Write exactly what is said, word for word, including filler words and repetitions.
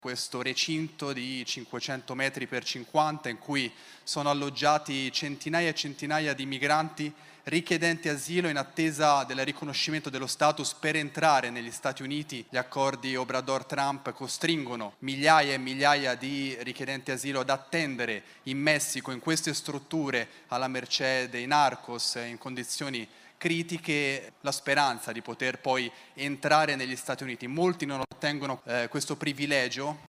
questo recinto di cinquecento metri per cinquanta in cui sono alloggiati centinaia e centinaia di migranti richiedenti asilo in attesa del riconoscimento dello status per entrare negli Stati Uniti. Gli accordi Obrador-Trump costringono migliaia e migliaia di richiedenti asilo ad attendere in Messico, in queste strutture, alla mercé dei narcos, in condizioni critiche, la speranza di poter poi entrare negli Stati Uniti. Molti non ottengono eh, questo privilegio